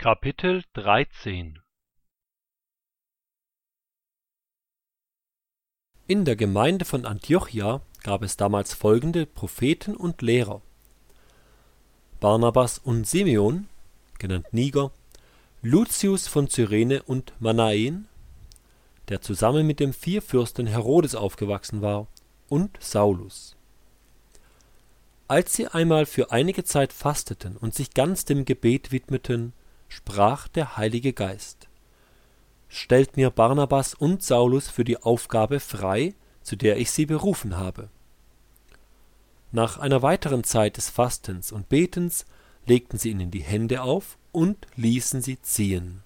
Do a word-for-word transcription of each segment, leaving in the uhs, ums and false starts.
Kapitel dreizehn. In der Gemeinde von Antiochia gab es damals folgende Propheten und Lehrer: Barnabas und Simeon, genannt Niger, Lucius von Cyrene und Manaen, der zusammen mit dem Vierfürsten Herodes aufgewachsen war, und Saulus. Als sie einmal für einige Zeit fasteten und sich ganz dem Gebet widmeten, sprach der Heilige Geist: Stellt mir Barnabas und Saulus für die Aufgabe frei, zu der ich sie berufen habe. Nach einer weiteren Zeit des Fastens und Betens legten sie ihnen die Hände auf und ließen sie ziehen.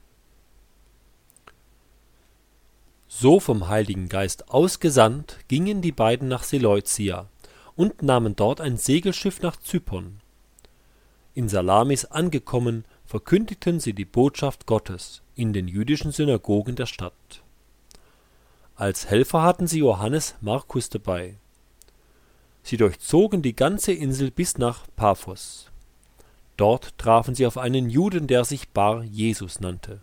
So vom Heiligen Geist ausgesandt, gingen die beiden nach Seleucia und nahmen dort ein Segelschiff nach Zypern. In Salamis angekommen, verkündigten sie die Botschaft Gottes in den jüdischen Synagogen der Stadt. Als Helfer hatten sie Johannes Markus dabei. Sie durchzogen die ganze Insel bis nach Paphos. Dort trafen sie auf einen Juden, der sich Bar Jesus nannte.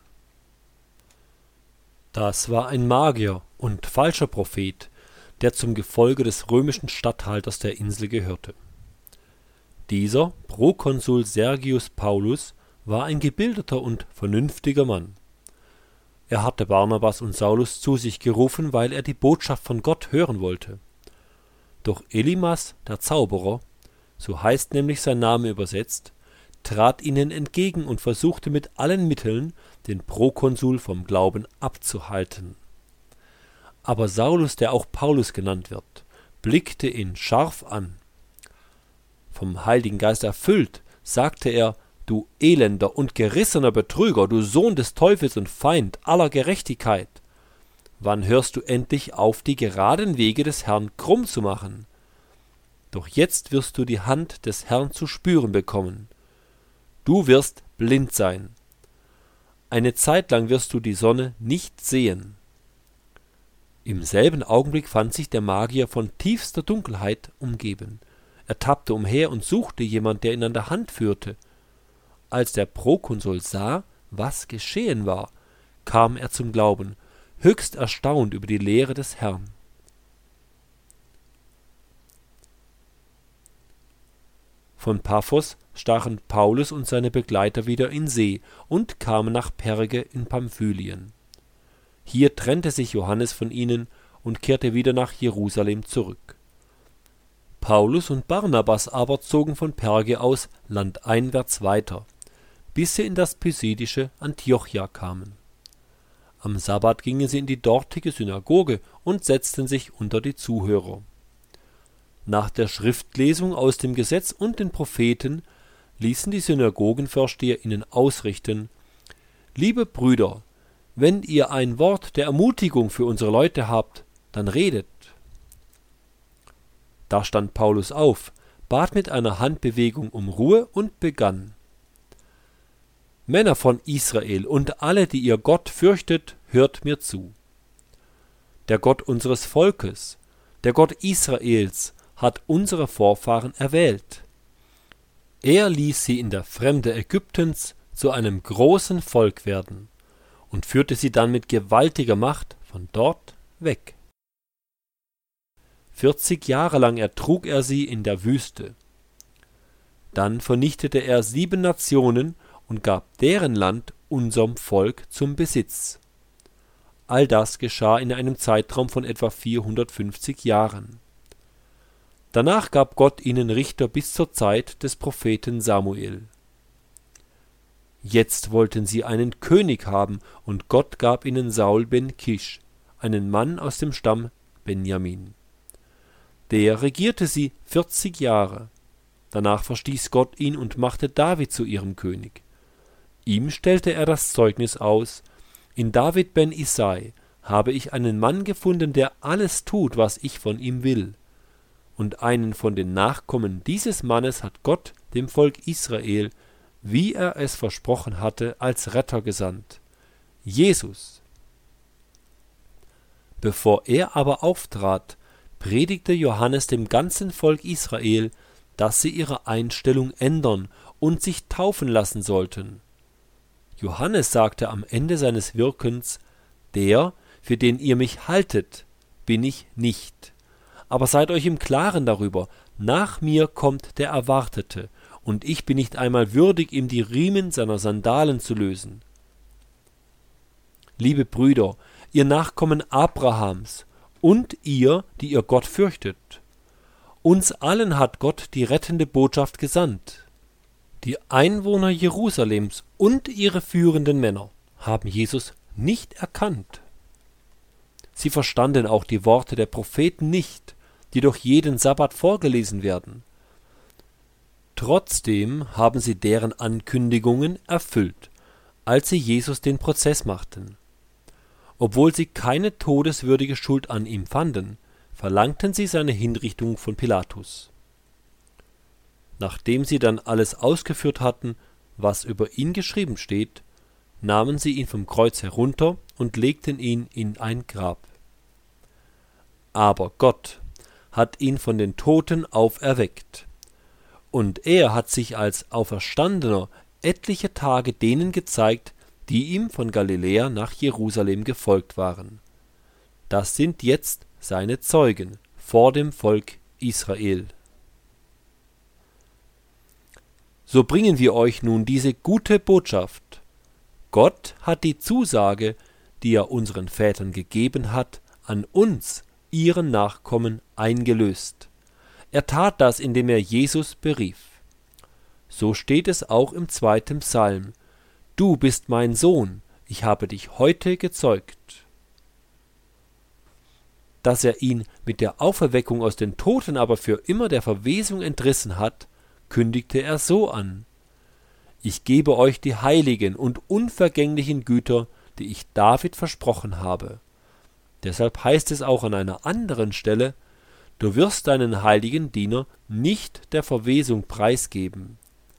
Das war ein Magier und falscher Prophet, der zum Gefolge des römischen Statthalters der Insel gehörte. Dieser, Prokonsul Sergius Paulus, war ein gebildeter und vernünftiger Mann. Er hatte Barnabas und Saulus zu sich gerufen, weil er die Botschaft von Gott hören wollte. Doch Elimas, der Zauberer, so heißt nämlich sein Name übersetzt, trat ihnen entgegen und versuchte mit allen Mitteln, den Prokonsul vom Glauben abzuhalten. Aber Saulus, der auch Paulus genannt wird, blickte ihn scharf an. Vom Heiligen Geist erfüllt, sagte er: Du elender und gerissener Betrüger, du Sohn des Teufels und Feind aller Gerechtigkeit! Wann hörst du endlich auf, die geraden Wege des Herrn krumm zu machen? Doch jetzt wirst du die Hand des Herrn zu spüren bekommen. Du wirst blind sein. Eine Zeit lang wirst du die Sonne nicht sehen. Im selben Augenblick fand sich der Magier von tiefster Dunkelheit umgeben. Er tappte umher und suchte jemand, der ihn an der Hand führte. Als der Prokonsul sah, was geschehen war, kam er zum Glauben, höchst erstaunt über die Lehre des Herrn. Von Paphos stachen Paulus und seine Begleiter wieder in See und kamen nach Perge in Pamphylien. Hier trennte sich Johannes von ihnen und kehrte wieder nach Jerusalem zurück. Paulus und Barnabas aber zogen von Perge aus landeinwärts weiter, bis sie in das pisidische Antiochia kamen. Am Sabbat gingen sie in die dortige Synagoge und setzten sich unter die Zuhörer. Nach der Schriftlesung aus dem Gesetz und den Propheten ließen die Synagogenvorsteher ihnen ausrichten: Liebe Brüder, wenn ihr ein Wort der Ermutigung für unsere Leute habt, dann redet. Da stand Paulus auf, bat mit einer Handbewegung um Ruhe und begann: Männer von Israel und alle, die ihr Gott fürchtet, hört mir zu. Der Gott unseres Volkes, der Gott Israels, hat unsere Vorfahren erwählt. Er ließ sie in der Fremde Ägyptens zu einem großen Volk werden und führte sie dann mit gewaltiger Macht von dort weg. Vierzig Jahre lang ertrug er sie in der Wüste. Dann vernichtete er sieben Nationen und gab deren Land unserem Volk zum Besitz. All das geschah in einem Zeitraum von etwa vierhundertfünfzig Jahren. Danach gab Gott ihnen Richter bis zur Zeit des Propheten Samuel. Jetzt wollten sie einen König haben, und Gott gab ihnen Saul ben Kisch, einen Mann aus dem Stamm Benjamin. Der regierte sie vierzig Jahre. Danach verstieß Gott ihn und machte David zu ihrem König. Ihm stellte er das Zeugnis aus: In David ben Isai habe ich einen Mann gefunden, der alles tut, was ich von ihm will. Und einen von den Nachkommen dieses Mannes hat Gott dem Volk Israel, wie er es versprochen hatte, als Retter gesandt: Jesus. Bevor er aber auftrat, predigte Johannes dem ganzen Volk Israel, dass sie ihre Einstellung ändern und sich taufen lassen sollten. Johannes sagte am Ende seines Wirkens: Der, für den ihr mich haltet, bin ich nicht. Aber seid euch im Klaren darüber, nach mir kommt der Erwartete, und ich bin nicht einmal würdig, ihm die Riemen seiner Sandalen zu lösen. Liebe Brüder, ihr Nachkommen Abrahams, und ihr, die ihr Gott fürchtet, uns allen hat Gott die rettende Botschaft gesandt. Die Einwohner Jerusalems und ihre führenden Männer haben Jesus nicht erkannt. Sie verstanden auch die Worte der Propheten nicht, die doch jeden Sabbat vorgelesen werden. Trotzdem haben sie deren Ankündigungen erfüllt, als sie Jesus den Prozess machten. Obwohl sie keine todeswürdige Schuld an ihm fanden, verlangten sie seine Hinrichtung von Pilatus. Nachdem sie dann alles ausgeführt hatten, was über ihn geschrieben steht, nahmen sie ihn vom Kreuz herunter und legten ihn in ein Grab. Aber Gott hat ihn von den Toten auferweckt, und er hat sich als Auferstandener etliche Tage denen gezeigt, die ihm von Galiläa nach Jerusalem gefolgt waren. Das sind jetzt seine Zeugen vor dem Volk Israel. So bringen wir euch nun diese gute Botschaft. Gott hat die Zusage, die er unseren Vätern gegeben hat, an uns, ihren Nachkommen, eingelöst. Er tat das, indem er Jesus berief. So steht es auch im zweiten Psalm: Du bist mein Sohn, ich habe dich heute gezeugt. Dass er ihn mit der Auferweckung aus den Toten aber für immer der Verwesung entrissen hat, kündigte er so an: Ich gebe euch die heiligen und unvergänglichen Güter, die ich David versprochen habe. Deshalb heißt es auch an einer anderen Stelle: Du wirst deinen heiligen Diener nicht der Verwesung preisgeben.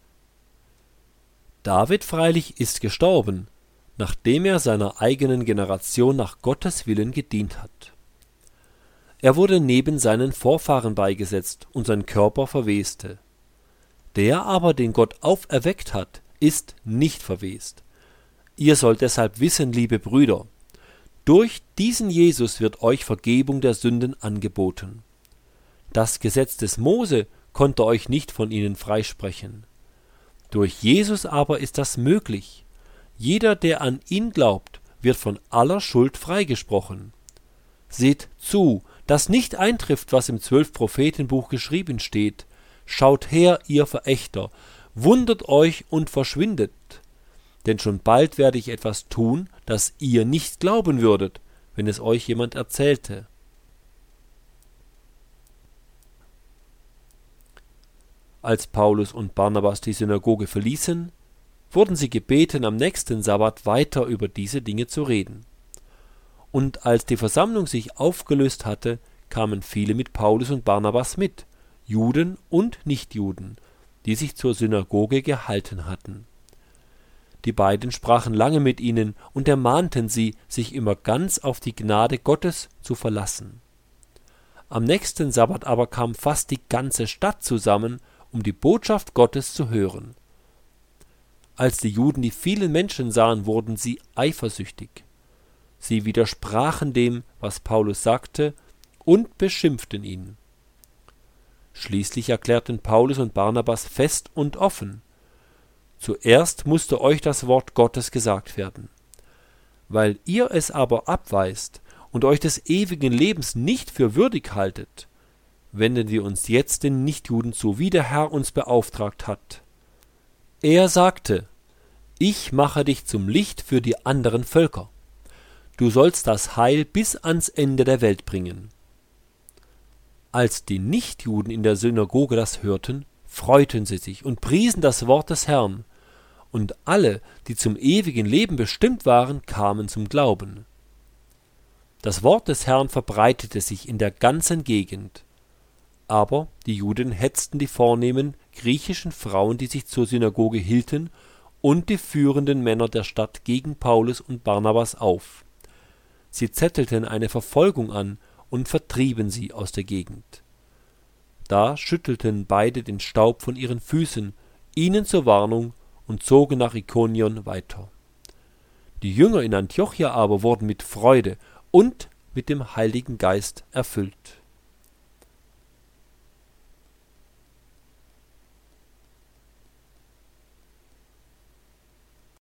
David freilich ist gestorben, nachdem er seiner eigenen Generation nach Gottes Willen gedient hat. Er wurde neben seinen Vorfahren beigesetzt und sein Körper verweste. Der aber, den Gott auferweckt hat, ist nicht verwest. Ihr sollt deshalb wissen, liebe Brüder, durch diesen Jesus wird euch Vergebung der Sünden angeboten. Das Gesetz des Mose konnte euch nicht von ihnen freisprechen. Durch Jesus aber ist das möglich. Jeder, der an ihn glaubt, wird von aller Schuld freigesprochen. Seht zu, dass nicht eintrifft, was im Zwölf-Propheten-Buch geschrieben steht: Schaut her, ihr Verächter, wundert euch und verschwindet. Denn schon bald werde ich etwas tun, das ihr nicht glauben würdet, wenn es euch jemand erzählte. Als Paulus und Barnabas die Synagoge verließen, wurden sie gebeten, am nächsten Sabbat weiter über diese Dinge zu reden. Und als die Versammlung sich aufgelöst hatte, kamen viele mit Paulus und Barnabas mit, Juden und Nichtjuden, die sich zur Synagoge gehalten hatten. Die beiden sprachen lange mit ihnen und ermahnten sie, sich immer ganz auf die Gnade Gottes zu verlassen. Am nächsten Sabbat aber kam fast die ganze Stadt zusammen, um die Botschaft Gottes zu hören. Als die Juden die vielen Menschen sahen, wurden sie eifersüchtig. Sie widersprachen dem, was Paulus sagte, und beschimpften ihn. Schließlich erklärten Paulus und Barnabas fest und offen: Zuerst musste euch das Wort Gottes gesagt werden. Weil ihr es aber abweist und euch des ewigen Lebens nicht für würdig haltet, wenden wir uns jetzt den Nichtjuden zu, wie der Herr uns beauftragt hat. Er sagte: Ich mache dich zum Licht für die anderen Völker. Du sollst das Heil bis ans Ende der Welt bringen. Als die Nichtjuden in der Synagoge das hörten, freuten sie sich und priesen das Wort des Herrn, und alle, die zum ewigen Leben bestimmt waren, kamen zum Glauben. Das Wort des Herrn verbreitete sich in der ganzen Gegend. Aber die Juden hetzten die vornehmen griechischen Frauen, die sich zur Synagoge hielten, und die führenden Männer der Stadt gegen Paulus und Barnabas auf. Sie zettelten eine Verfolgung an und vertrieben sie aus der Gegend. Da schüttelten beide den Staub von ihren Füßen, ihnen zur Warnung, und zogen nach Ikonion weiter. Die Jünger in Antiochia aber wurden mit Freude und mit dem Heiligen Geist erfüllt.